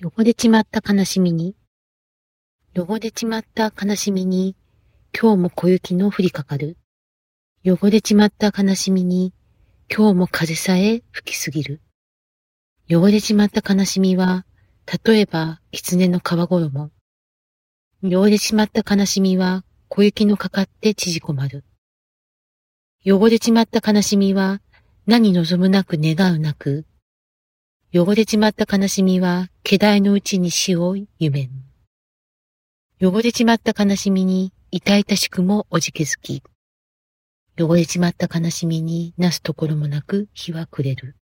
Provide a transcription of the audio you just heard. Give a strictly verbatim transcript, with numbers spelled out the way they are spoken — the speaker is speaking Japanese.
汚れちまった悲しみに、汚れちまった悲しみに、今日も小雪の降りかかる。汚れちまった悲しみに、今日も風さえ吹きすぎる。汚れちまった悲しみは、例えば狐の皮衣。汚れちまった悲しみは、小雪のかかって縮こまる。汚れちまった悲しみは、何望むなく願うなく。汚れちまった悲しみは、気代のうちに死を夢ん。汚れちまった悲しみに、痛々しくもおじけづき。汚れちまった悲しみになすところもなく日は暮れる。